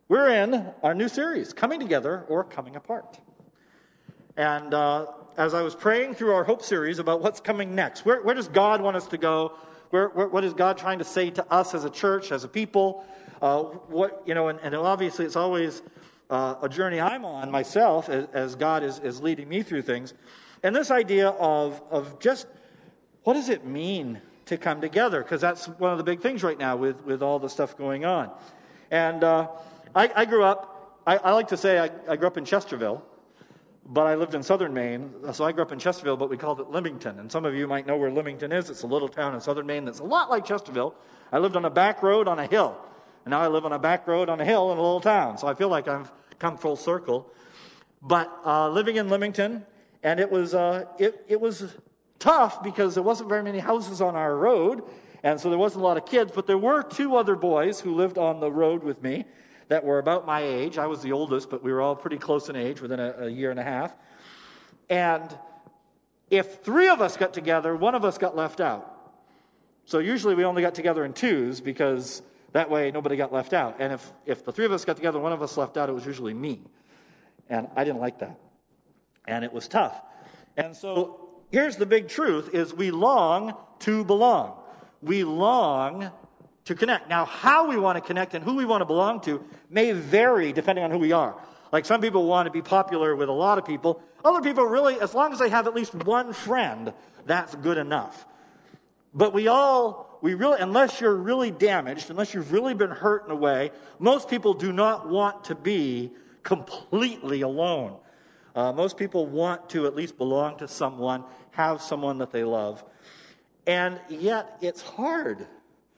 We're in our new series, Coming Together or Coming Apart. And as I was praying through our Hope series about what's coming next, where does God want us to go? What is God trying to say to us as a church, as a people? And obviously it's always a journey I'm on myself as God is leading me through things. And this idea of just what does it mean to come together? Because that's one of the big things right now with all the stuff going on. And I grew up, I like to say I grew up in Chesterville, but I lived in southern Maine. So I grew up in Chesterville, but we called it Leamington. And some of you might know where Leamington is. It's a little town in southern Maine that's a lot like Chesterville. I lived on a back road on a hill. And now I live on a back road on a hill in a little town. So I feel like I've come full circle. But living in Leamington, and it was tough because there wasn't very many houses on our road, and so there wasn't a lot of kids. But there were two other boys who lived on the road with me that were about my age. I was the oldest, but we were all pretty close in age, within a year and a half. And if three of us got together, one of us got left out. So usually we only got together in twos because that way nobody got left out. And if the three of us got together, one of us left out, it was usually me. And I didn't like that. And it was tough. And so here's the big truth, is we long to belong. We long to connect. Now, how we want to connect and who we want to belong to may vary depending on who we are. Like some people want to be popular with a lot of people. Other people really, as long as they have at least one friend, that's good enough. But we really, unless you're really damaged, unless you've really been hurt in a way, most people do not want to be completely alone. Most people want to at least belong to someone, have someone that they love. And yet it's hard.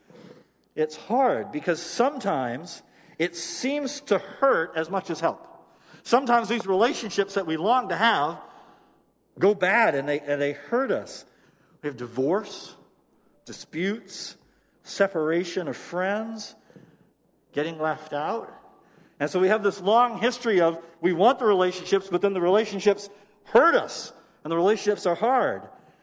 It's hard because sometimes it seems to hurt as much as help. Sometimes these relationships that we long to have go bad and they hurt us. We have divorce, disputes, separation of friends, getting left out. And so we have this long history of we want the relationships, but then the relationships hurt us, and the relationships are hard.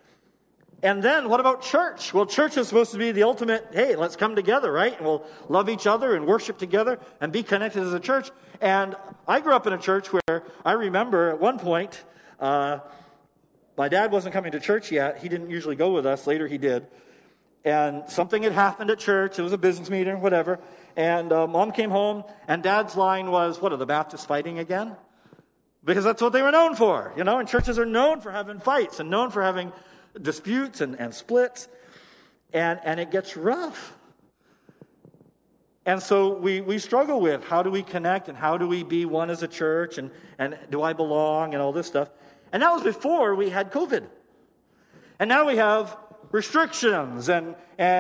And then what about church? Well, church is supposed to be the ultimate, hey, let's come together, right? And we'll love each other and worship together and be connected as a church. And I grew up in a church where I remember at one point, my dad wasn't coming to church yet. He didn't usually go with us. Later he did. And something had happened at church. It was a business meeting or whatever. And Mom came home, and Dad's line was, what, are the Baptists fighting again? Because that's what they were known for, and churches are known for having fights and known for having disputes and splits. And it gets rough. And so we struggle with how do we connect and how do we be one as a church and do I belong and all this stuff. And that was before we had COVID. And now we have restrictions and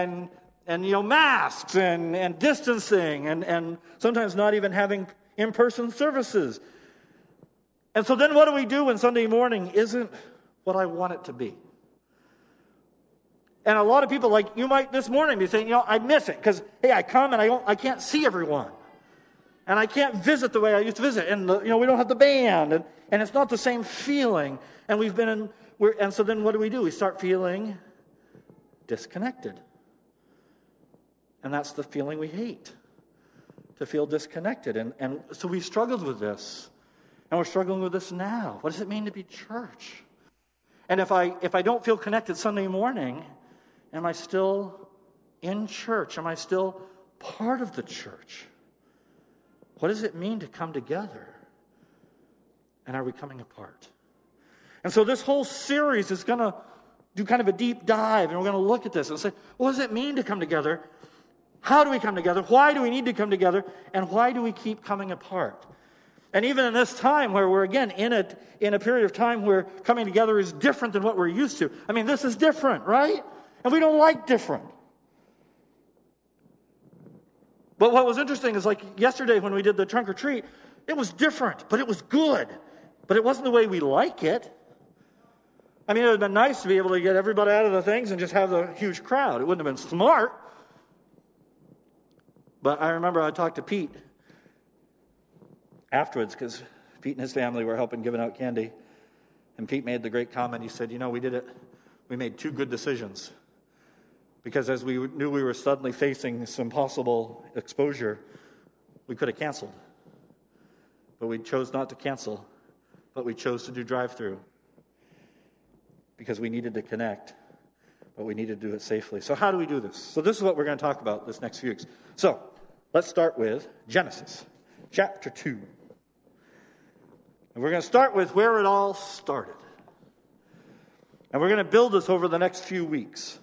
masks and distancing and sometimes not even having in-person services. And so then what do we do when Sunday morning isn't what I want it to be? And a lot of people, like you might this morning, be saying, I miss it because, hey, I come and I can't see everyone. And I can't visit the way I used to visit. And, we don't have the band. And it's not the same feeling. And and so then what do? We start feeling disconnected. And that's the feeling we hate, to feel disconnected. And so we struggled with this. And we're struggling with this now. What does it mean to be church? And if I don't feel connected Sunday morning, am I still in church? Am I still part of the church? What does it mean to come together? And are we coming apart? And so this whole series is going to do kind of a deep dive, and we're going to look at this and say, what does it mean to come together? How do we come together? Why do we need to come together? And why do we keep coming apart? And even in this time where we're, again, in a period of time where coming together is different than what we're used to. I mean, this is different, right? And we don't like different. But what was interesting is like yesterday when we did the trunk or treat, it was different, but it was good. But it wasn't the way we like it. I mean, it would have been nice to be able to get everybody out of the things and just have the huge crowd. It wouldn't have been smart. But I remember I talked to Pete afterwards because Pete and his family were helping giving out candy. And Pete made the great comment. He said, we did it. We made two good decisions. Because as we knew we were suddenly facing some possible exposure, we could have canceled. but we chose not to cancel, but we chose to do drive-through because we needed to connect, but we needed to do it safely. So how do we do this? So this is what we're going to talk about this next few weeks. So let's start with Genesis chapter 2. And we're going to start with where it all started. And we're going to build this over the next few weeks.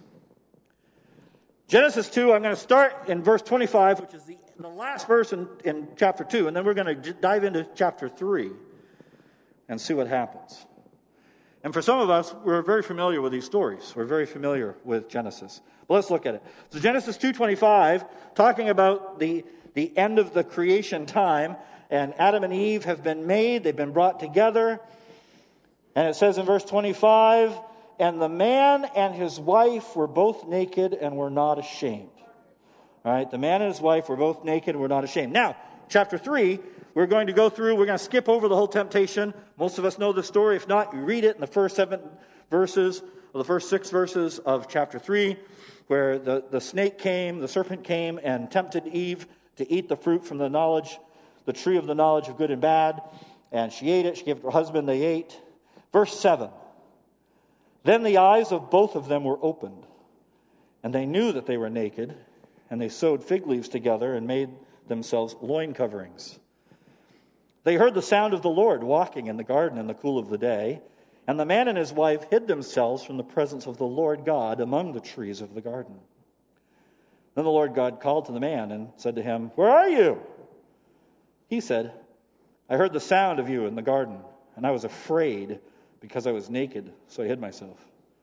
Genesis 2, I'm going to start in verse 25, which is the last verse in chapter 2. And then we're going to dive into chapter 3 and see what happens. And for some of us, we're very familiar with these stories. We're very familiar with Genesis. But let's look at it. So Genesis 2:25, talking about the end of the creation time. And Adam and Eve have been made. They've been brought together. And it says in verse 25, and the man and his wife were both naked and were not ashamed. All right, the man and his wife were both naked and were not ashamed. Now, chapter 3, we're going to go through, we're going to skip over the whole temptation. Most of us know the story. If not, you read it in the first 7 verses, or the first 6 verses of chapter 3, where the snake came, the serpent came and tempted Eve to eat the fruit from the tree of the knowledge of good and bad. And she ate it. She gave it to her husband. They ate. Verse 7. Then the eyes of both of them were opened, and they knew that they were naked, and they sewed fig leaves together and made themselves loin coverings. They heard the sound of the Lord walking in the garden in the cool of the day, and the man and his wife hid themselves from the presence of the Lord God among the trees of the garden. Then the Lord God called to the man and said to him, where are you? He said, I heard the sound of you in the garden, and I was afraid because I was naked, so I hid myself.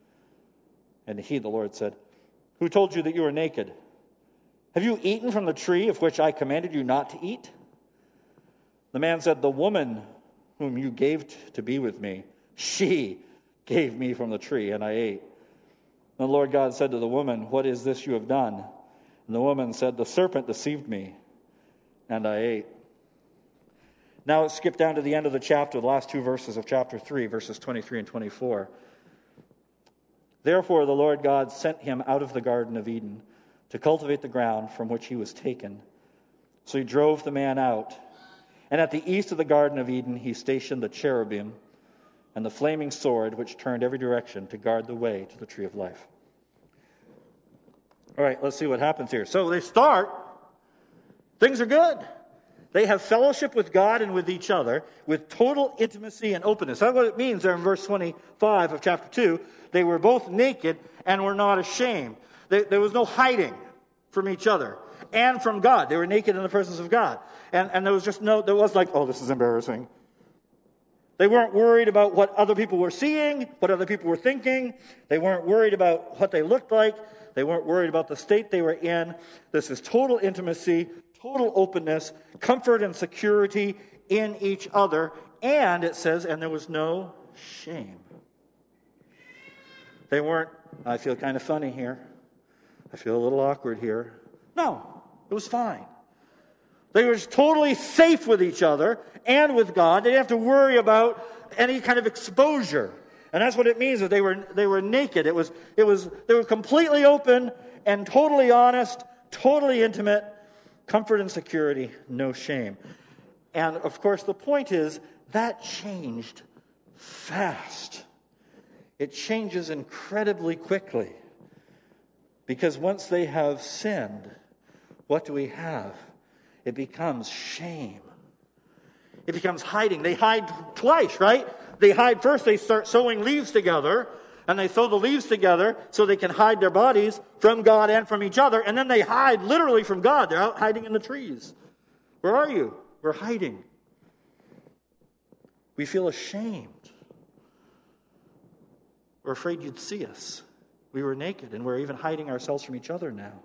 And he, the Lord, said, who told you that you were naked? Have you eaten from the tree of which I commanded you not to eat? The man said, the woman whom you gave to be with me, she gave me from the tree, and I ate. And the Lord God said to the woman, what is this you have done? And the woman said, the serpent deceived me, and I ate. Now let's skip down to the end of the chapter, the last 2 verses of chapter 3, verses 23 and 24. Therefore the Lord God sent him out of the Garden of Eden to cultivate the ground from which he was taken. So he drove the man out. And at the east of the Garden of Eden he stationed the cherubim and the flaming sword which turned every direction to guard the way to the tree of life. All right, let's see what happens here. So they start. Things are good. They have fellowship with God and with each other with total intimacy and openness. That's what it means there in verse 25 of chapter 2. They were both naked and were not ashamed. There was no hiding from each other and from God. They were naked in the presence of God. And there was like, oh, this is embarrassing. They weren't worried about what other people were seeing, what other people were thinking. They weren't worried about what they looked like. They weren't worried about the state they were in. This is total intimacy, total openness, comfort and security in each other. And it says, and there was no shame. They weren't, I feel kind of funny here. I feel a little awkward here. No, it was fine. They were just totally safe with each other and with God. They didn't have to worry about any kind of exposure. And that's what it means that they were naked. They were completely open and totally honest, totally intimate, comfort and security, no shame. And of course the point is that changed fast. It changes incredibly quickly. Because once they have sinned, what do we have? It becomes shame. It becomes hiding. They hide twice, right? They hide first, they start sewing leaves together, and they sew the leaves together so they can hide their bodies from God and from each other, and then they hide literally from God. They're out hiding in the trees. Where are you? We're hiding. We feel ashamed. We're afraid you'd see us. We were naked, and we're even hiding ourselves from each other now.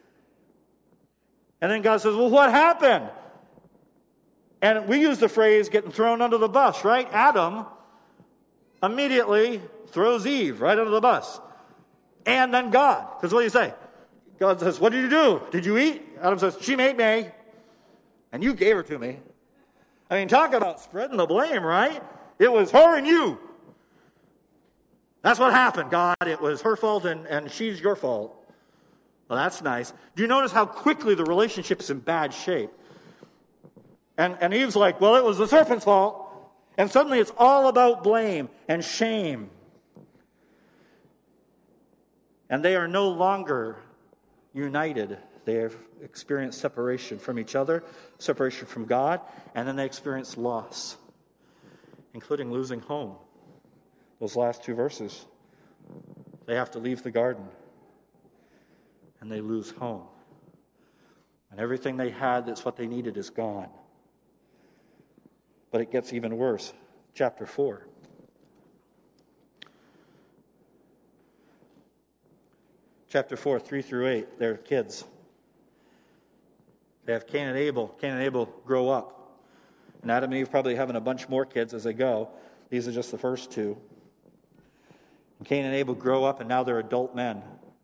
And then God says, well, what happened? And we use the phrase getting thrown under the bus, right? Adam immediately throws Eve right under the bus. And then God. Because what do you say? God says, what did you do? Did you eat? Adam says, she made me. And you gave her to me. I mean, talk about spreading the blame, right? It was her and you. That's what happened, God. It was her fault and she's your fault. Well, that's nice. Do you notice how quickly the relationship is in bad shape? And Eve's like, well, it was the serpent's fault. And suddenly it's all about blame and shame. And they are no longer united. They have experienced separation from each other, separation from God, and then they experience loss, including losing home. Those last two verses. They have to leave the garden, and they lose home. And everything they had that's what they needed is gone. But it gets even worse. Chapter 4. Chapter 4, 3 through 8, they're kids. They have Cain and Abel. Cain and Abel grow up. And Adam and Eve probably having a bunch more kids as they go. These are just the first two. And Cain and Abel grow up, and now they're adult men.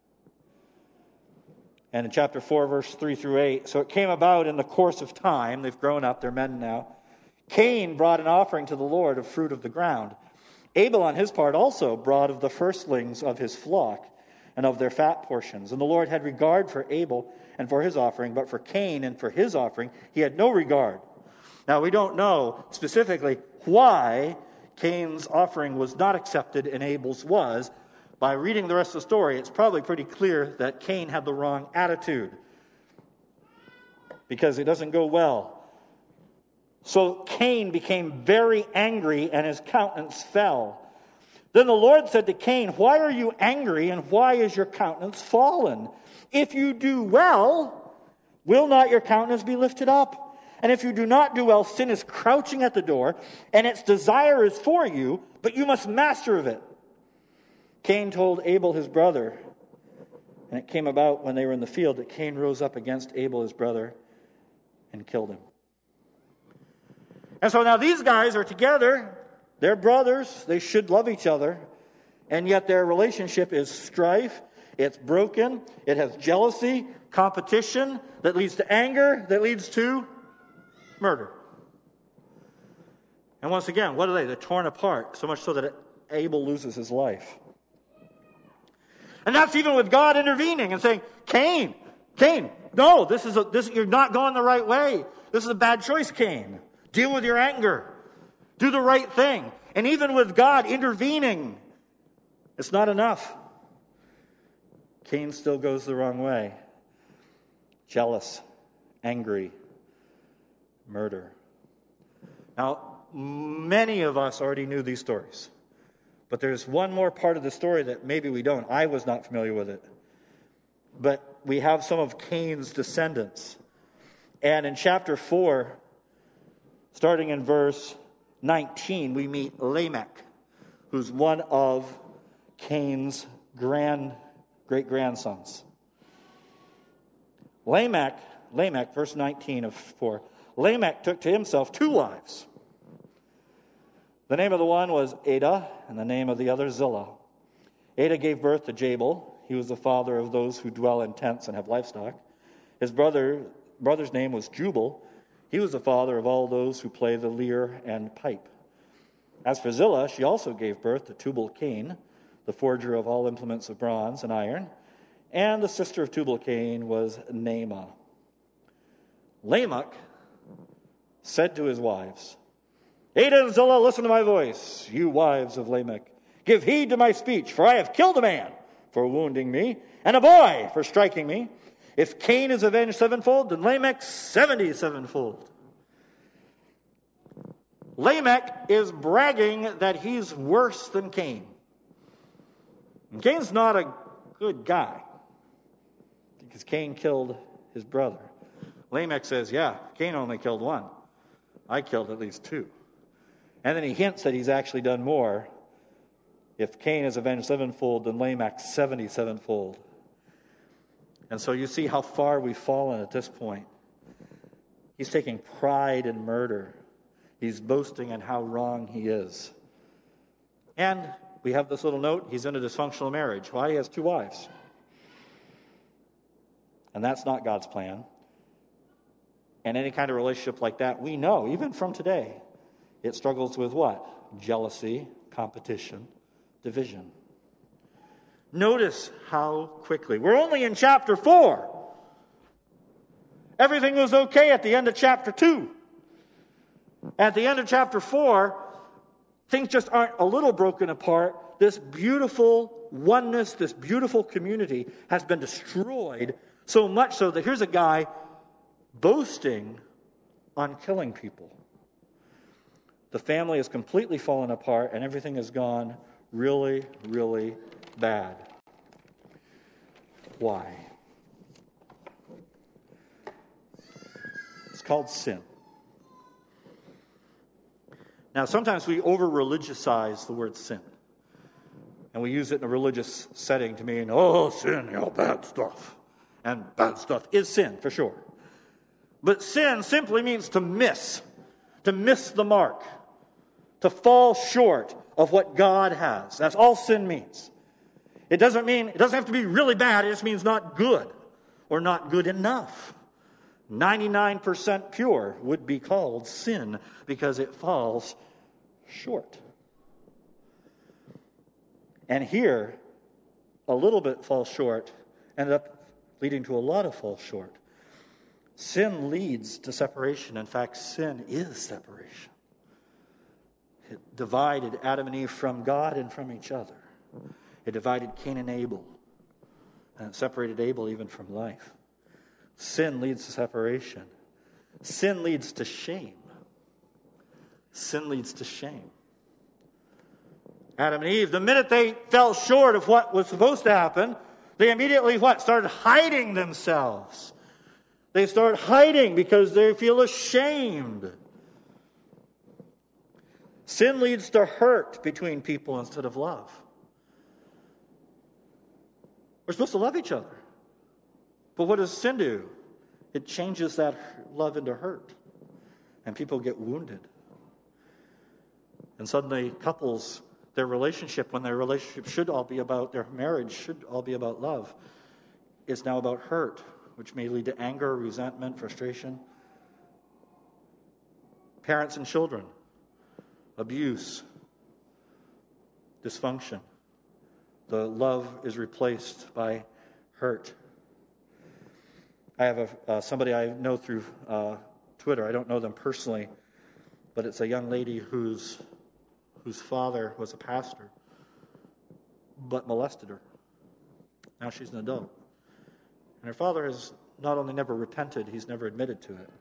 And in chapter 4, verse 3 through 8, so it came about in the course of time, they've grown up, they're men now. Cain brought an offering to the Lord of fruit of the ground. Abel on his part also brought of the firstlings of his flock and of their fat portions. And the Lord had regard for Abel and for his offering, but for Cain and for his offering he had no regard. Now we don't know specifically why Cain's offering was not accepted and Abel's was. By reading the rest of the story, it's probably pretty clear that Cain had the wrong attitude, because it doesn't go well. So Cain became very angry, and his countenance fell. Then the Lord said to Cain, why are you angry, and why is your countenance fallen? If you do well, will not your countenance be lifted up? And if you do not do well, sin is crouching at the door, and its desire is for you, but you must master of it. Cain told Abel his brother, and it came about when they were in the field that Cain rose up against Abel his brother and killed him. And so now these guys are together. They're brothers. They should love each other. And yet their relationship is strife. It's broken. It has jealousy, competition that leads to anger, that leads to murder. And once again, what are they? They're torn apart, so much so that Abel loses his life. And that's even with God intervening and saying, Cain, no, this you're not going the right way. This is a bad choice, Cain. Deal with your anger. Do the right thing. And even with God intervening, it's not enough. Cain still goes the wrong way. Jealous, angry, murder. Now, many of us already knew these stories. But there's one more part of the story that maybe we don't. I was not familiar with it. But we have some of Cain's descendants. And in chapter 4, starting in verse 19, we meet Lamech, who's one of Cain's great-grandsons. Lamech, verse 19 of 4, Lamech took to himself 2 wives. The name of the one was Adah, and the name of the other Zillah. Adah gave birth to Jabal. He was the father of those who dwell in tents and have livestock. His brother's name was Jubal. He was the father of all those who play the lyre and pipe. As for Zillah, she also gave birth to Tubal-Cain, the forger of all implements of bronze and iron. And the sister of Tubal-Cain was Naamah. Lamech said to his wives, Adah and Zillah, listen to my voice, you wives of Lamech. Give heed to my speech, for I have killed a man for wounding me, and a boy for striking me. If Cain is avenged 7-fold, then Lamech 77-fold. Lamech is bragging that he's worse than Cain. And Cain's not a good guy, because Cain killed his brother. Lamech says, yeah, Cain only killed 1. I killed at least 2. And then he hints that he's actually done more. If Cain is avenged 7-fold, then Lamech 77-fold. And so you see how far we've fallen at this point. He's taking pride in murder. He's boasting in how wrong he is. And we have this little note, he's in a dysfunctional marriage. Why? He has 2 wives. And that's not God's plan. And any kind of relationship like that, we know, even from today, it struggles with what? Jealousy, competition, division. Notice how quickly. We're only in chapter 4. Everything was okay at the end of chapter 2. At the end of chapter 4, things just aren't a little broken apart. This beautiful oneness, this beautiful community has been destroyed, so much so that here's a guy boasting on killing people. The family has completely fallen apart, and everything has gone really, really bad. Why? It's called sin. Now, sometimes we over-religiousize the word sin. And we use it in a religious setting to mean, oh, sin, bad stuff. And bad stuff is sin, for sure. But sin simply means to miss the mark, to fall short of what God has. That's all sin means. It doesn't have to be really bad, it just means not good or not good enough. 99% pure would be called sin because it falls short. And here, a little bit falls short, ended up leading to a lot of fall short. Sin leads to separation. In fact, sin is separation. It divided Adam and Eve from God and from each other. It divided Cain and Abel. And it separated Abel even from life. Sin leads to separation. Sin leads to shame. Sin leads to shame. Adam and Eve, the minute they fell short of what was supposed to happen, they immediately started hiding themselves. They start hiding because they feel ashamed. Sin leads to hurt between people instead of love. We're supposed to love each other. But what does sin do? It changes that love into hurt. And people get wounded. And suddenly couples, their relationship, when their relationship should all be about, their marriage should all be about love, is now about hurt, which may lead to anger, resentment, frustration. Parents and children, abuse, dysfunction. The love is replaced by hurt. I have somebody I know through Twitter. I don't know them personally, but it's a young lady whose father was a pastor, but molested her. Now she's an adult. And her father has not only never repented, he's never admitted to it.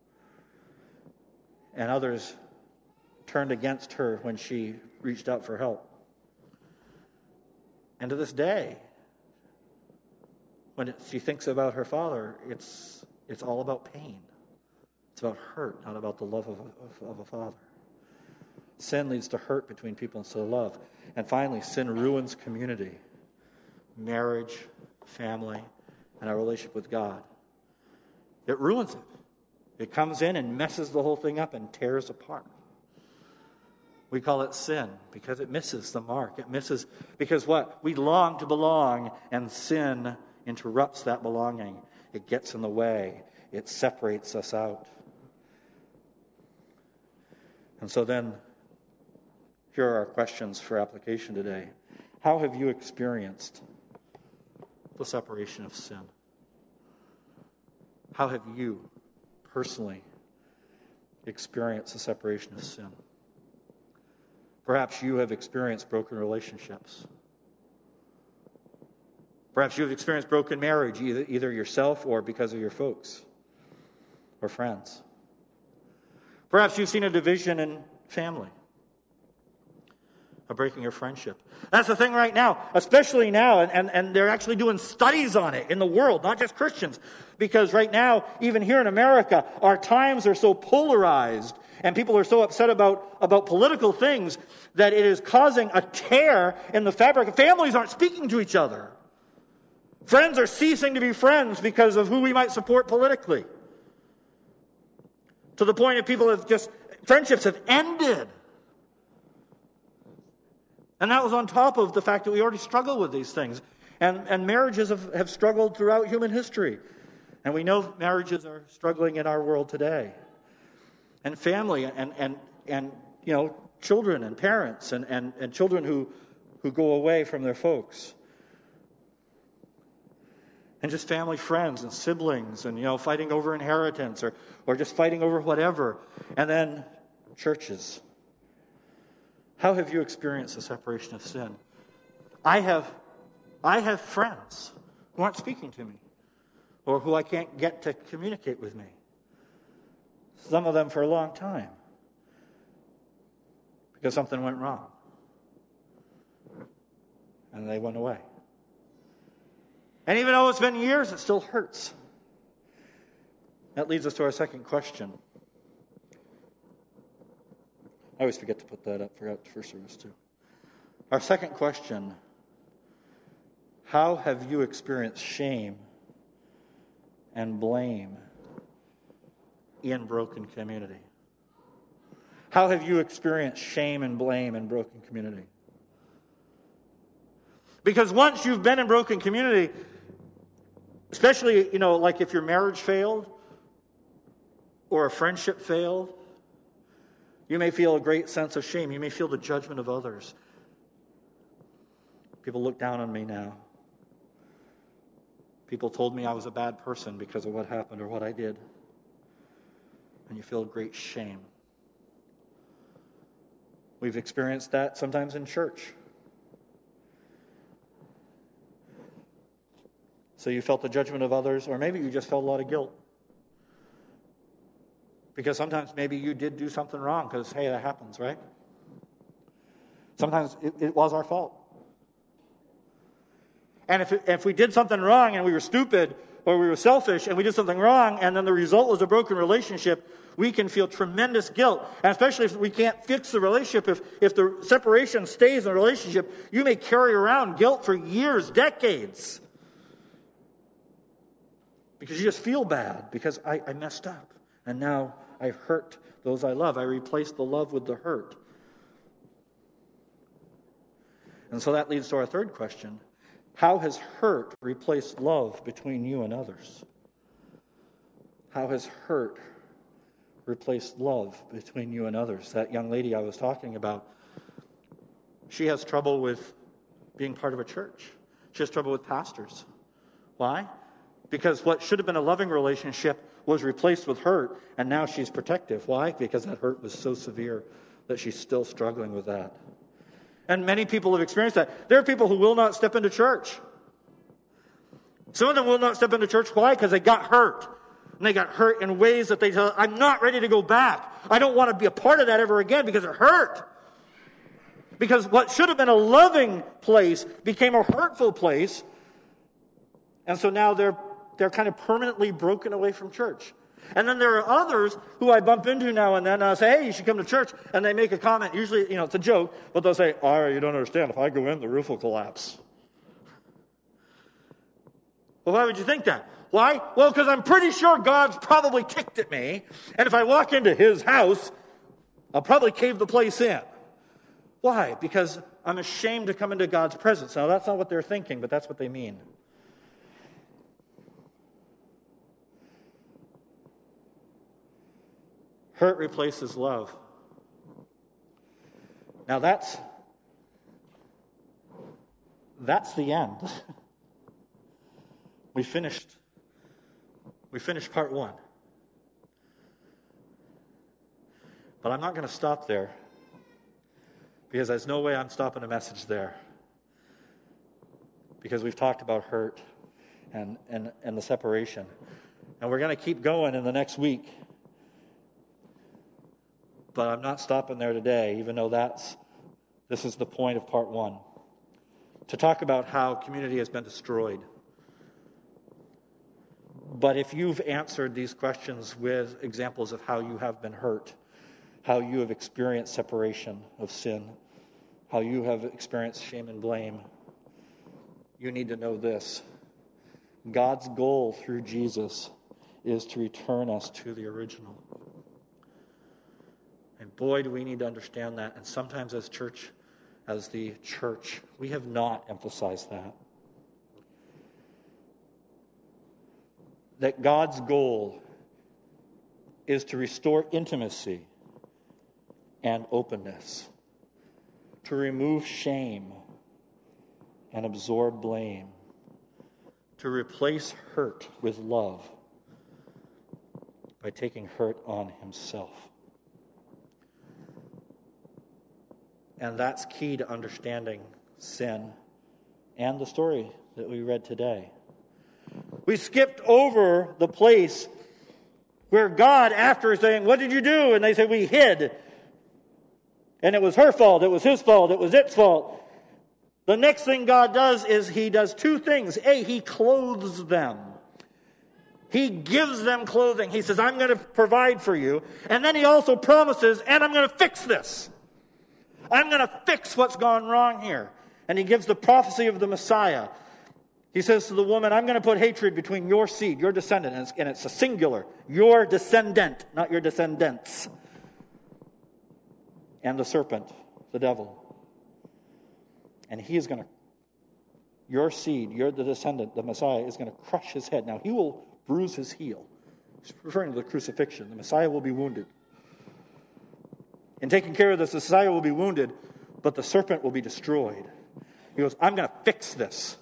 And others turned against her when she reached out for help. And to this day, when she thinks about her father, it's all about pain. It's about hurt, not about the love of a father. Sin leads to hurt between people instead of love. And finally, sin ruins community, marriage, family, and our relationship with God. It ruins it. It comes in and messes the whole thing up and tears apart. We call it sin because it misses the mark. It misses because what? We long to belong, and sin interrupts that belonging. It gets in the way. It separates us out. And so then, here are our questions for application today. How have you experienced the separation of sin? How have you personally experienced the separation of sin? Perhaps you have experienced broken relationships. Perhaps you have experienced broken marriage, either yourself or because of your folks or friends. Perhaps you've seen a division in family, a breaking of friendship. That's the thing right now, especially now, and they're actually doing studies on it in the world, not just Christians, because right now, even here in America, our times are so polarized, and people are so upset about political things that it is causing a tear in the fabric. Families aren't speaking to each other. Friends are ceasing to be friends because of who we might support politically. To the point that friendships have ended. And that was on top of the fact that we already struggle with these things. And marriages have struggled throughout human history. And we know marriages are struggling in our world today. And family and children and parents and children who go away from their folks. And just family friends and siblings and, fighting over inheritance or just fighting over whatever. And then churches, how have you experienced the separation of sin? I have friends who aren't speaking to me, or who I can't get to communicate with me. Some of them for a long time, because something went wrong, and they went away. And even though it's been years, it still hurts. That leads us to our second question. I always forget to put that up. Forgot first service too. Our second question: how have you experienced shame and blame in broken community? How have you experienced shame and blame in broken community? Because once you've been in broken community, especially, like if your marriage failed or a friendship failed, you may feel a great sense of shame. You may feel the judgment of others. People look down on me now. People told me I was a bad person because of what happened or what I did. And you feel great shame. We've experienced that sometimes in church. So you felt the judgment of others, or maybe you just felt a lot of guilt. Because sometimes maybe you did do something wrong, because, hey, that happens, right? Sometimes it was our fault. And if we did something wrong and we were stupid or we were selfish and we did something wrong and then the result was a broken relationship, we can feel tremendous guilt. And especially if we can't fix the relationship, if the separation stays in the relationship, you may carry around guilt for years, decades. Because you just feel bad because I messed up. And now I've hurt those I love. I replaced the love with the hurt. And so that leads to our third question. How has hurt replaced love between you and others? How has hurt replaced love between you and others? That young lady I was talking about, she has trouble with being part of a church. She has trouble with pastors. Why? Because what should have been a loving relationship was replaced with hurt, and now she's protective. Why? Because that hurt was so severe that she's still struggling with that. And many people have experienced that. There are people who will not step into church. Some of them will not step into church. Why? Because they got hurt. And they got hurt in ways that they tell, I'm not ready to go back. I don't want to be a part of that ever again because it hurt. Because what should have been a loving place became a hurtful place. And so now they're kind of permanently broken away from church. And then there are others who I bump into now and then, and I say, hey, you should come to church. And they make a comment. Usually, it's a joke, but they'll say, oh, you don't understand. If I go in, the roof will collapse. Well, why would you think that? Why? Well, because I'm pretty sure God's probably ticked at me. And if I walk into his house, I'll probably cave the place in. Why? Because I'm ashamed to come into God's presence. Now, that's not what they're thinking, but that's what they mean. Hurt replaces love. Now that's the end. We finished part one. But I'm not going to stop there, because there's no way I'm stopping a message there. Because we've talked about hurt and the separation. And we're going to keep going in the next week. But I'm not stopping there today, even though this is the point of part one. To talk about how community has been destroyed. But if you've answered these questions with examples of how you have been hurt, how you have experienced separation of sin, how you have experienced shame and blame, you need to know this. God's goal through Jesus is to return us to the original. And boy, do we need to understand that. And sometimes as the church, we have not emphasized that. That God's goal is to restore intimacy and openness, to remove shame and absorb blame, to replace hurt with love by taking hurt on himself. And that's key to understanding sin and the story that we read today. We skipped over the place where God, after saying, "What did you do?" And they said, "We hid." And it was her fault, it was his fault, it was its fault. The next thing God does is he does two things. A, he clothes them. He gives them clothing. He says, "I'm going to provide for you." And then he also promises, "And I'm going to fix this. I'm going to fix what's gone wrong here." And he gives the prophecy of the Messiah. He says to the woman, "I'm going to put hatred between your seed, your descendant," and it's a singular, your descendant, not your descendants, and the serpent, the devil. And he is going to, your seed, you're the descendant, the Messiah, is going to crush his head. Now, he will bruise his heel. He's referring to the crucifixion. The Messiah will be wounded. In taking care of this, the Messiah will be wounded, but the serpent will be destroyed. He goes, "I'm going to fix this."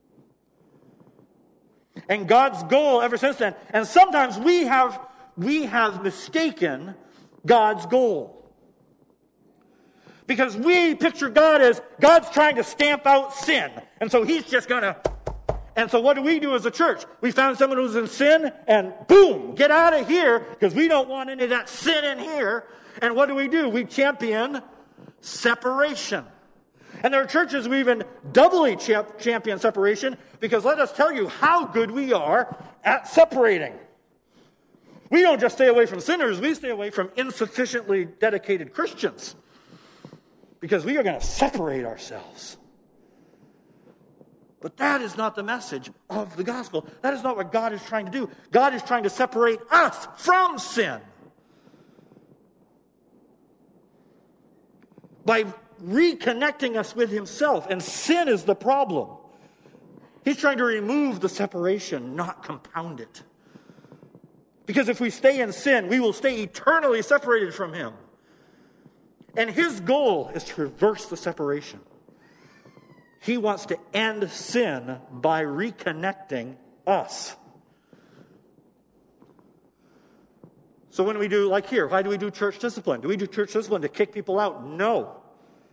And God's goal ever since then, and sometimes we have mistaken God's goal. Because we picture God as God's trying to stamp out sin. And so he's just going to... And so what do we do as a church? We found someone who's in sin and boom, get out of here because we don't want any of that sin in here. And what do? We champion separation. And there are churches who even doubly champion separation because let us tell you how good we are at separating. We don't just stay away from sinners, we stay away from insufficiently dedicated Christians. Because we are going to separate ourselves. But that is not the message of the gospel. That is not what God is trying to do. God is trying to separate us from sin. By reconnecting us with himself. And sin is the problem. He's trying to remove the separation, not compound it. Because if we stay in sin, we will stay eternally separated from him. And his goal is to reverse the separation. He wants to end sin by reconnecting us. So when we do, like here, why do we do church discipline? Do we do church discipline to kick people out? No.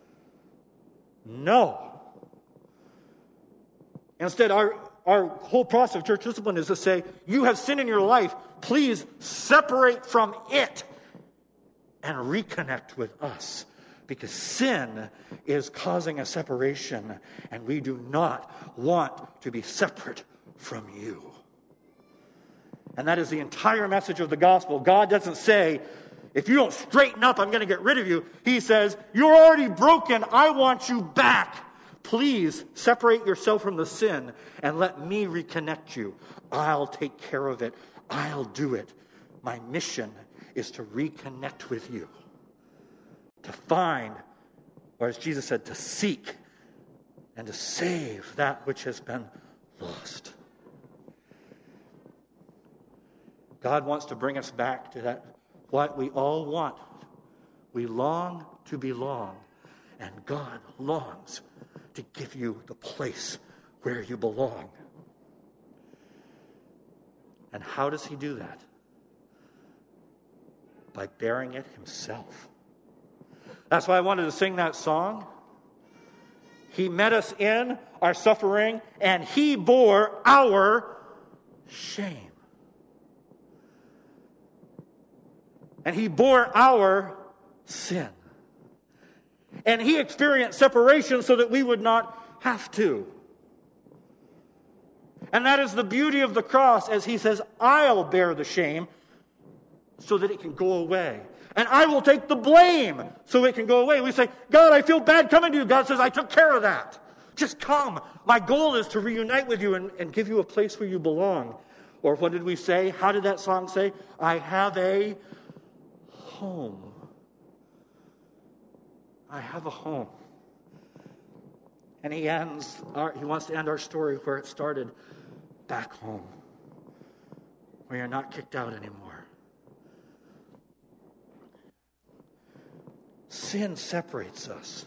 Instead, our whole process of church discipline is to say, you have sin in your life, please separate from it and reconnect with us. Because sin is causing a separation, and we do not want to be separate from you. And that is the entire message of the gospel. God doesn't say, if you don't straighten up, I'm going to get rid of you. He says, you're already broken. I want you back. Please separate yourself from the sin and let me reconnect you. I'll take care of it. I'll do it. My mission is to reconnect with you. To find, or as Jesus said, to seek and to save that which has been lost. God wants to bring us back to that, what we all want. We long to belong, and God longs to give you the place where you belong. And how does he do that? By bearing it himself. That's why I wanted to sing that song. He met us in our suffering, and he bore our shame. And he bore our sin. And he experienced separation so that we would not have to. And that is the beauty of the cross, as he says, I'll bear the shame so that it can go away. And I will take the blame so it can go away. We say, God, I feel bad coming to you. God says, I took care of that. Just come. My goal is to reunite with you and give you a place where you belong. Or what did we say? How did that song say? I have a home. I have a home. And he wants to end our story where it started, back home, where you're not kicked out anymore. Sin separates us.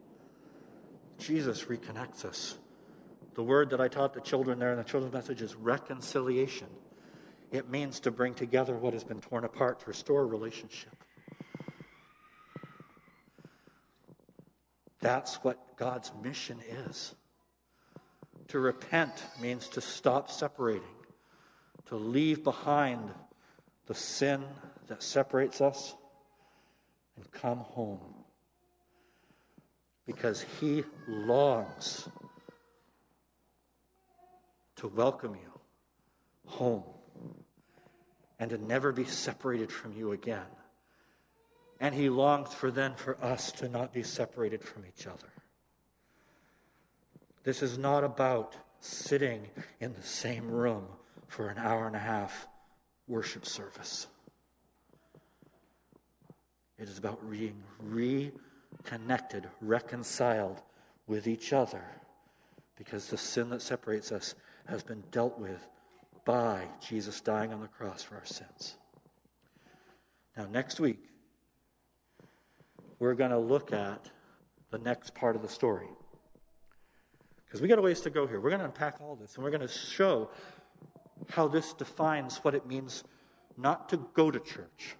Jesus reconnects us. The word that I taught the children there in the children's message is reconciliation. It means to bring together what has been torn apart, to restore a relationship. That's what God's mission is. To repent means to stop separating, to leave behind the sin that separates us and come home. Because He longs to welcome you home and to never be separated from you again. And He longs for us to not be separated from each other. This is not about sitting in the same room for an hour and a half worship service. It is about being reconnected, reconciled with each other, because the sin that separates us has been dealt with by Jesus dying on the cross for our sins. Now, next week, we're going to look at the next part of the story. Because we got a ways to go here. We're going to unpack all this, and we're going to show how this defines what it means not to go to church.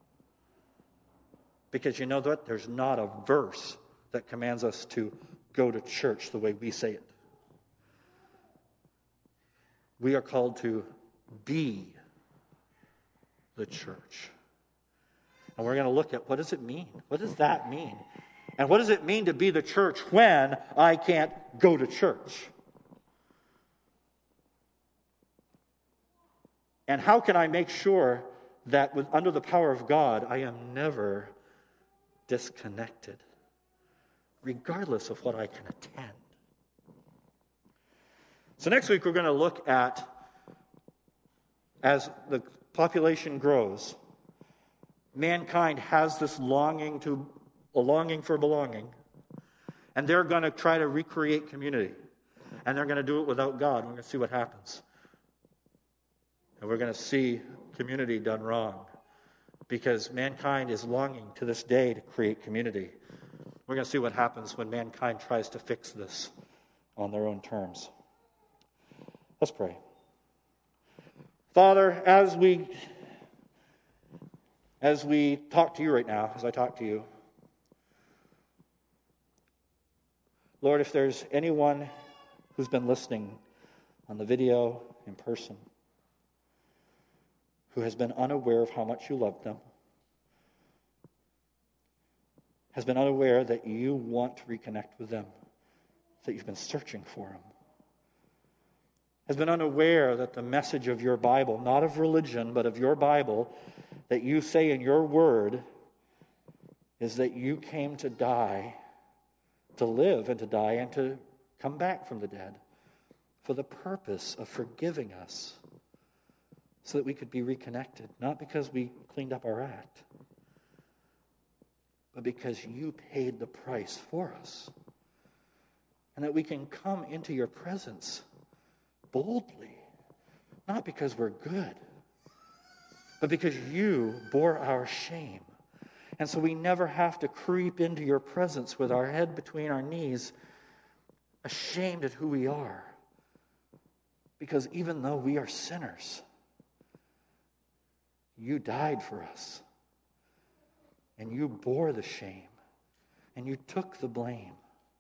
Because you know what? There's not a verse that commands us to go to church the way we say it. We are called to be the church. And we're going to look at, what does it mean? What does that mean? And what does it mean to be the church when I can't go to church? And how can I make sure that under the power of God, I am never disconnected, regardless of what I can attend? So next week we're going to look at, as the population grows, mankind has this longing for belonging, and they're going to try to recreate community, and they're going to do it without God. We're going to see what happens, and we're going to see community done wrong, because mankind is longing to this day to create community. We're going to see what happens when mankind tries to fix this on their own terms. Let's pray. Father, as we talk to you right now, as I talk to you, Lord, if there's anyone who's been listening on the video, in person, who has been unaware of how much you love them, has been unaware that you want to reconnect with them, that you've been searching for them, has been unaware that the message of your Bible, not of religion, but of your Bible, that you say in your word, is that you came to die, to live and to die, and to come back from the dead for the purpose of forgiving us so that we could be reconnected, not because we cleaned up our act, but because you paid the price for us, and that we can come into your presence boldly, not because we're good, but because you bore our shame. And so we never have to creep into your presence with our head between our knees, ashamed at who we are. Because even though we are sinners, you died for us. And you bore the shame. And you took the blame.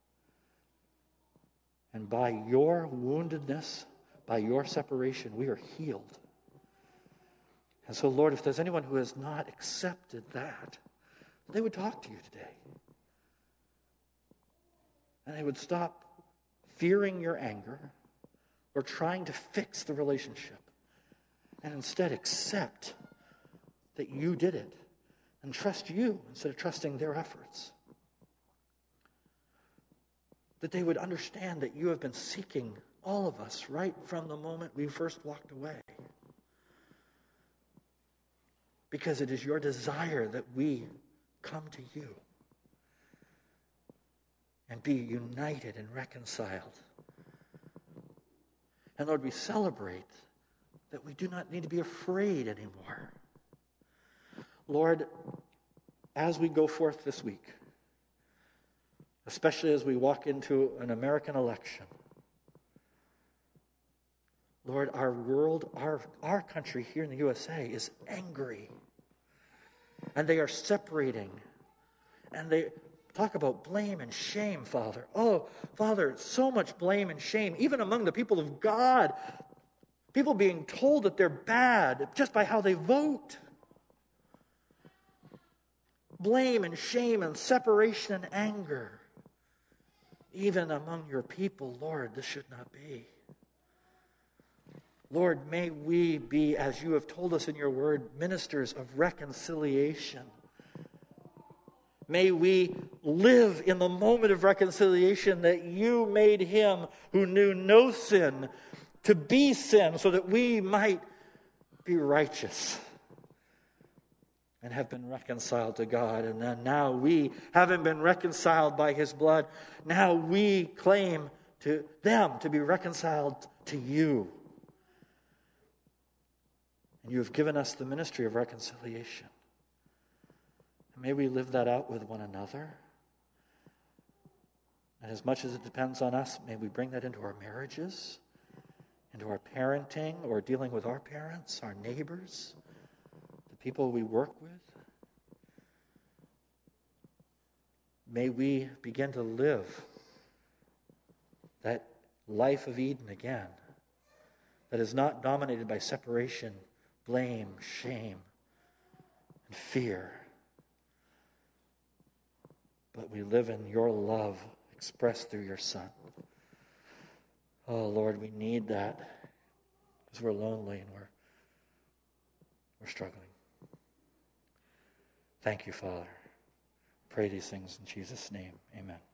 And by your woundedness, by your separation, we are healed. And so, Lord, if there's anyone who has not accepted that, they would talk to you today. And they would stop fearing your anger or trying to fix the relationship, and instead accept that you did it and trust you instead of trusting their efforts. That they would understand that you have been seeking all of us right from the moment we first walked away. Because it is your desire that we come to you and be united and reconciled. And Lord, we celebrate that we do not need to be afraid anymore. Lord, as we go forth this week, especially as we walk into an American election, Lord, our world, our country here in the USA is angry. And they are separating. And Talk about blame and shame, Father. Oh, Father, so much blame and shame, even among the people of God. People being told that they're bad just by how they vote. Blame and shame and separation and anger. Even among your people, Lord, this should not be. Lord, may we be, as you have told us in your word, ministers of reconciliation. May we live in the moment of reconciliation that you made him who knew no sin to be sin so that we might be righteous and have been reconciled to God. And then now we, having been reconciled by his blood, now we claim to them to be reconciled to you. And you have given us the ministry of reconciliation. And may we live that out with one another. And as much as it depends on us, may we bring that into our marriages, into our parenting, or dealing with our parents, our neighbors, the people we work with. May we begin to live that life of Eden again, that is not dominated by separation, blame, shame, and fear. But we live in your love expressed through your Son. Oh, Lord, we need that because we're lonely and we're struggling. Thank you, Father. Pray these things in Jesus' name. Amen.